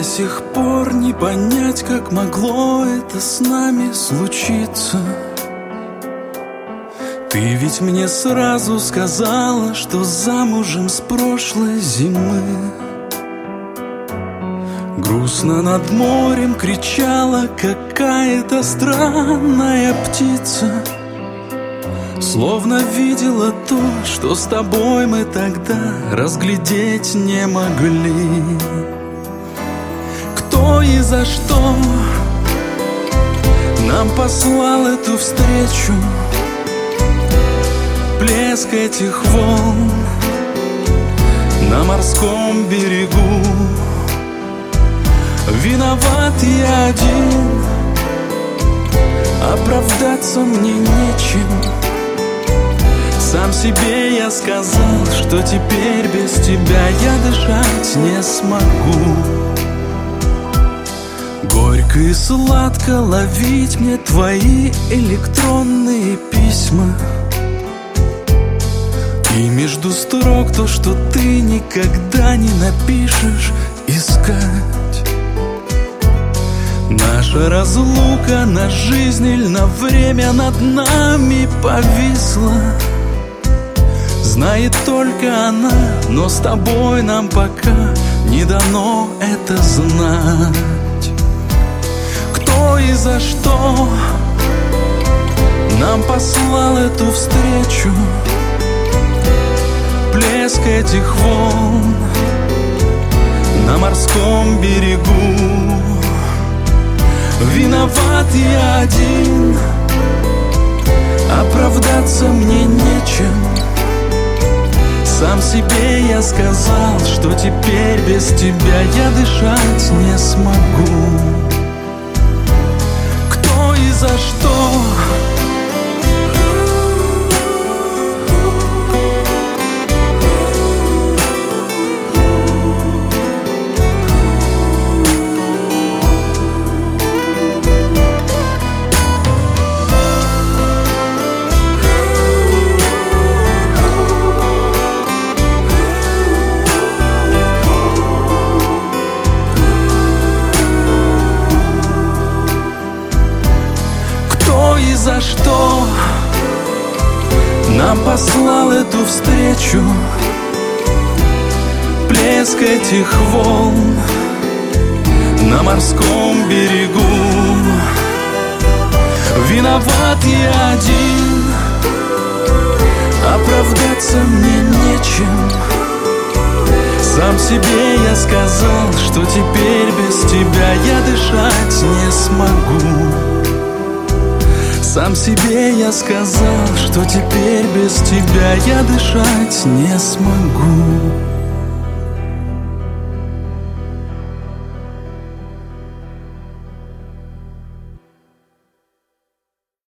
сих пор не понять, как могло это с нами случиться. Ты ведь мне сразу сказала, что замужем с прошлой зимы. Грустно над морем кричала какая-то странная птица, словно видела то, что с тобой мы тогда разглядеть не могли. Кто и за что нам послал эту встречу? Плеск этих волн на морском берегу. Виноват я один, оправдаться мне нечем. Сам себе я сказал, что теперь без тебя я дышать не смогу. Горько и сладко ловить мне твои электронные письма, и между строк то, что ты никогда не напишешь, искать. Наша разлука на жизнь или на время над нами повисла. Знает только она, но с тобой нам пока не дано это знать. Кто и за что нам послал эту встречу? Плеск этих волн на морском берегу. Виноват я один, оправдаться мне нечем. Сам себе я сказал, что теперь без тебя я дышать не смогу. Кто и за что за что нам послал эту встречу? Плеск этих волн на морском берегу. Виноват я один, оправдаться мне нечем. Сам себе я сказал, что теперь без тебя я дышать не смогу. Сам себе я сказал, что теперь без тебя я дышать не смогу.